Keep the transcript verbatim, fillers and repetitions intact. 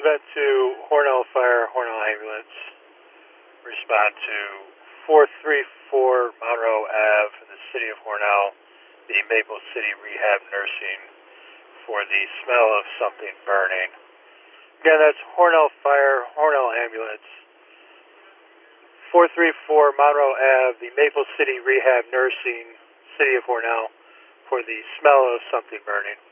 event to Hornell Fire, Hornell Ambulance. Respond to four three four Monroe Ave in the city of Hornell, the Maple City Rehab Nursing, for the smell of something burning. Again, that's Hornell Fire, Hornell Ambulance. four three four Monroe Ave, the Maple City Rehab Nursing, city of Hornell, for the smell of something burning.